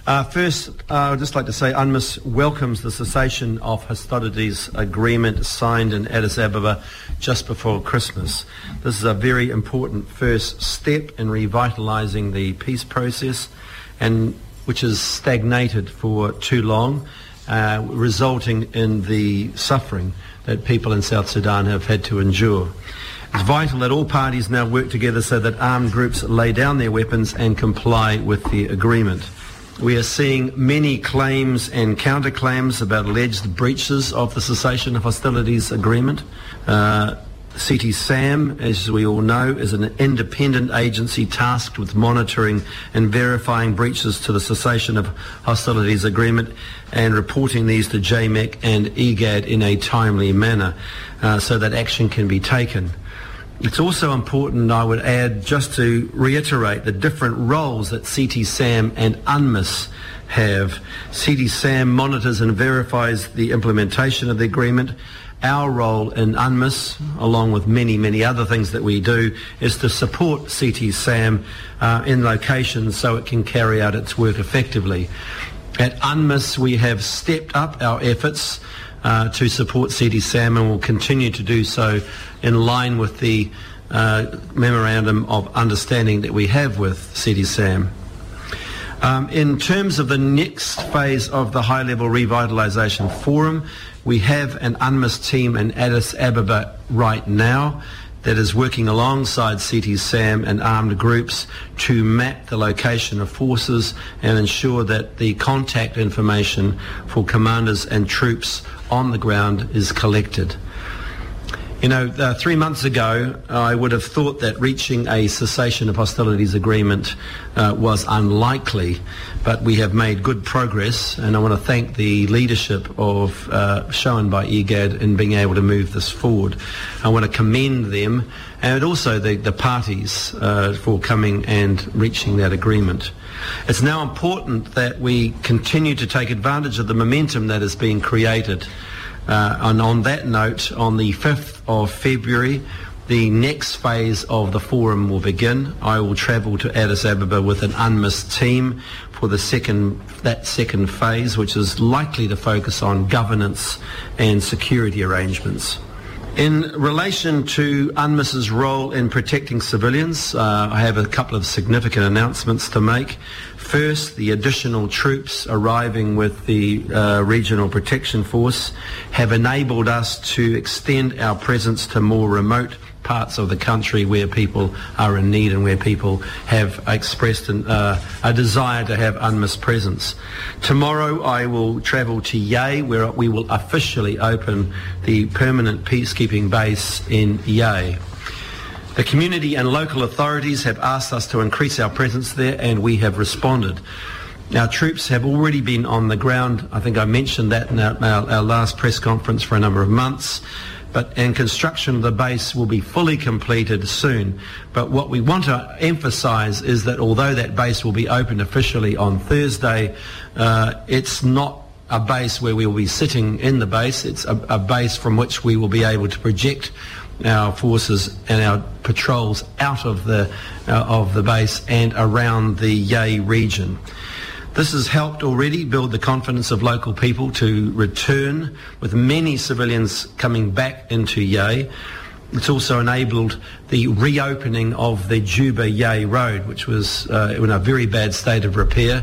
First, I'd just like to say UNMISS welcomes the cessation of hostilities agreement signed in Addis Ababa just before Christmas. This is a very important first step in revitalising the peace process, and which has stagnated for too long, resulting in the suffering that people in South Sudan have had to endure. It's vital that all parties now work together so that armed groups lay down their weapons and comply with the agreement. We are seeing many claims and counterclaims about alleged breaches of the cessation of hostilities agreement. CTSAM, as we all know, is an independent agency tasked with monitoring and verifying breaches to the cessation of hostilities agreement and reporting these to JMEC and IGAD in a timely manner so that action can be taken. It's also important, I would add, just to reiterate the different roles that CTSAM and UNMISS have. CTSAM monitors and verifies the implementation of the agreement. Our role in UNMISS, along with many, many other things that we do, is to support CTSAM in locations so it can carry out its work effectively. At UNMISS, we have stepped up our efforts to support CTSAM and will continue to do so in line with the memorandum of understanding that we have with CTSAM. In terms of the next phase of the High-Level Revitalisation Forum, we have an UNMISS team in Addis Ababa right now that is working alongside CTSAM and armed groups to map the location of forces and ensure that the contact information for commanders and troops on the ground is collected. 3 months ago, I would have thought that reaching a cessation of hostilities agreement was unlikely, but we have made good progress, and I want to thank the leadership shown by IGAD in being able to move this forward. I want to commend them and also the parties for coming and reaching that agreement. It's now important that we continue to take advantage of the momentum that is being created. And on that note, on the 5th of February, the next phase of the forum will begin. I will travel to Addis Ababa with an UNMISS team for that second phase, which is likely to focus on governance and security arrangements. In relation to UNMISS's role in protecting civilians, I have a couple of significant announcements to make. First, the additional troops arriving with the Regional Protection Force have enabled us to extend our presence to more remote parts of the country where people are in need and where people have expressed a desire to have UNMISS presence. Tomorrow I will travel to Yei, where we will officially open the permanent peacekeeping base in Yei. The community and local authorities have asked us to increase our presence there, and we have responded. Our troops have already been on the ground. I think I mentioned that in our last press conference for a number of months. And construction of the base will be fully completed soon. But what we want to emphasise is that although that base will be opened officially on Thursday, it's not a base where we will be sitting in the base. It's a base from which we will be able to project our forces and our patrols out of the base and around the Yei region. This has helped already build the confidence of local people to return, with many civilians coming back into Yei. It's also enabled the reopening of the Juba-Yei road, which was in a very bad state of repair.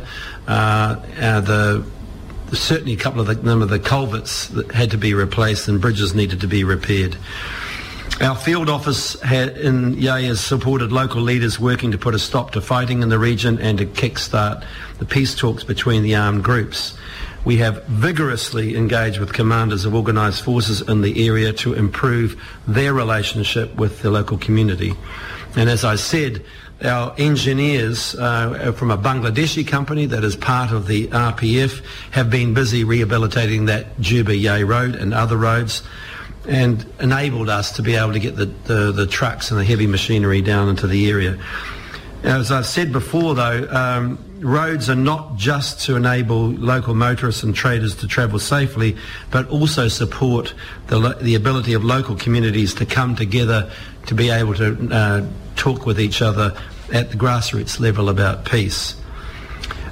Certainly a couple of the culverts that had to be replaced and bridges needed to be repaired. Our field office in Yei has supported local leaders working to put a stop to fighting in the region and to kickstart the peace talks between the armed groups. We have vigorously engaged with commanders of organised forces in the area to improve their relationship with the local community. And as I said, our engineers from a Bangladeshi company that is part of the RPF have been busy rehabilitating that Juba-Yei road and other roads, and enabled us to be able to get the trucks and the heavy machinery down into the area. As I've said before, though, roads are not just to enable local motorists and traders to travel safely, but also support the ability of local communities to come together to be able to talk with each other at the grassroots level about peace.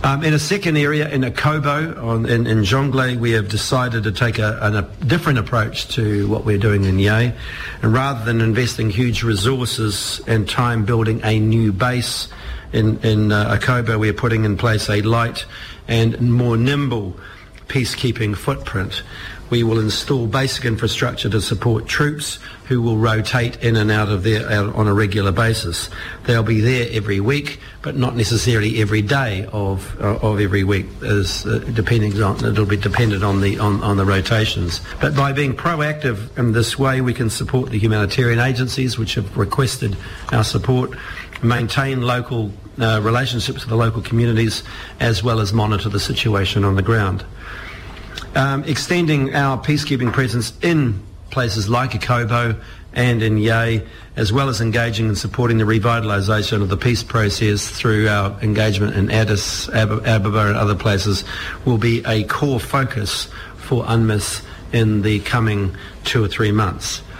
In a second area, in Akobo, in Jonglei, we have decided to take a different approach to what we're doing in Yei. And rather than investing huge resources and time building a new base in Akobo, we're putting in place a light and more nimble peacekeeping footprint. We will install basic infrastructure to support troops who will rotate in and out of there on a regular basis. They'll be there every week, but not necessarily every day of every week. It'll be dependent on the rotations. But by being proactive in this way, we can support the humanitarian agencies which have requested our support, maintain local relationships with the local communities, as well as monitor the situation on the ground. Extending our peacekeeping presence in places like Akobo and in Yei, as well as engaging and supporting the revitalisation of the peace process through our engagement in Addis Ababa and other places, will be a core focus for UNMISS in the coming 2 or 3 months.